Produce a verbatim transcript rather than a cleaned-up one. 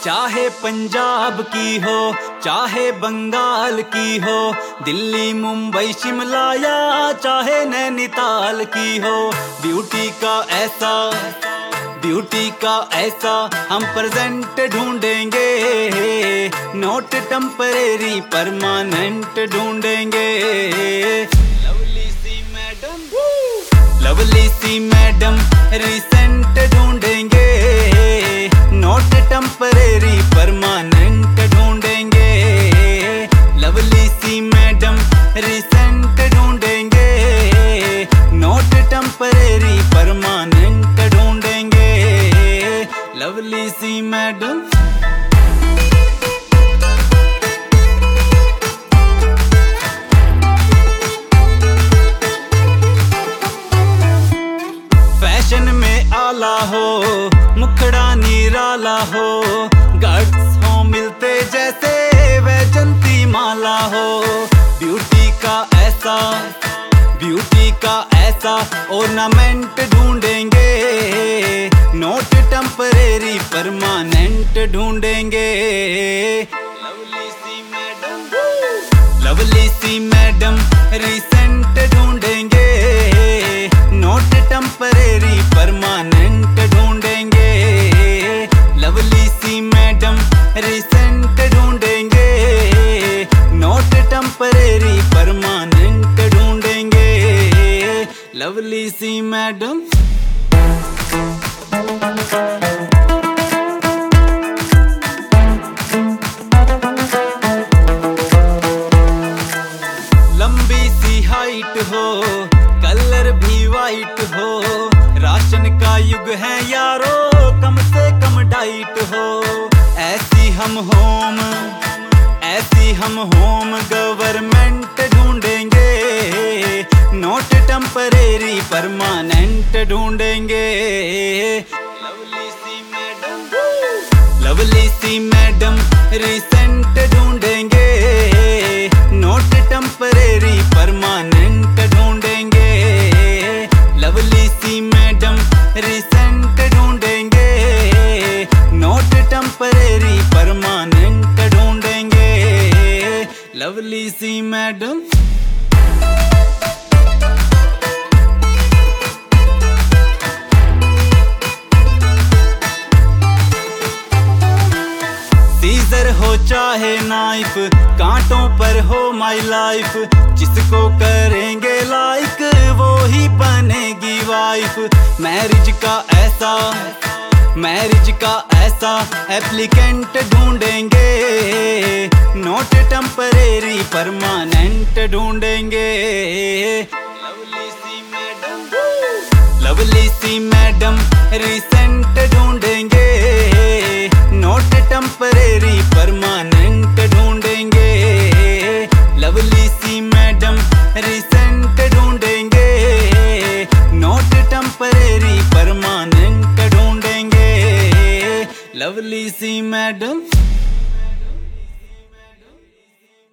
चाहे पंजाब की हो चाहे बंगाल की हो, दिल्ली मुंबई शिमला या चाहे नैनीताल की हो, ब्यूटी का ऐसा ब्यूटी का ऐसा हम प्रेजेंट ढूंढेंगे, नोट टेम्परेरी परमानेंट ढूंढेंगे। लवली सी मैडम लवली सी मैडम रिसेंट ढूंढेंगे, नोट टेम्परेरी परमानेंट ढूंढेंगे। लवली सी मैडम रिसेंट ढूंढेंगे, नोट टेम्परेरी परमानेंट ढूंढेंगे। लवली सी मैडम फैशन में आला हो, मुखड़ा निराला हो, गट्स हो मिलते जैसे वैजंती माला हो, ब्यूटी का ऐसा ब्यूटी का ऐसा ऑर्नामेंट ढूंढेंगे, नोट टेम्परेरी परमानेंट ढूंढेंगे। लवली सी मैडम लवली सी मैडम रिसेंट ढूंढेंगे, नोट टेम्परेरी परमानेंट ढूंढेंगे। लवली सी मैडम रिसेंट ढूंढेंगे, नोट टेम्परेरी परमानेंट ढूंढेंगे। लवली सी मैडम लंबी सी हाइट हो, कलर भी वाइट हो, राशन का युग है यारो, कम से कम डाइट हो। ऐसी हम होम ऐसी हम होम गवर्नमेंट ढूंढेंगे, नोट टेम्परेरी परमानेंट ढूंढेंगे। लवली सी मैडम लवली सी मैडम रिसेंट ढूंढेंगे, नोट टेम्परेरी परमानेंट ढूंढेंगे। लवली सी मैडम रिसेंट ढूंढेंगे, नोट टेम्परेरी परमानेंट ढूंढेंगे। लवली सी मैडम सीजर हो चाहे नाइफ, कांटों पर हो माई लाइफ, जिसको करेंगे लाइक वो ही बनेगी वाइफ। मैरिज का ऐसा मैरिज का ऐसा एप्लीकेंट ढूंढेंगे, नोट टेम्परेरी परमानेंट ढूंढेंगे। लवली सी मैडम लवली सी मैडम रिसेंट ढूंढेंगे, नोट टेम्परेरी परमानेंट ढूंढेंगे। लवली सी मैडम रिसेंट ढूंढेंगे, नोट टेम्परेरी परमानेंट ढूंढेंगे। लवली सी मैडम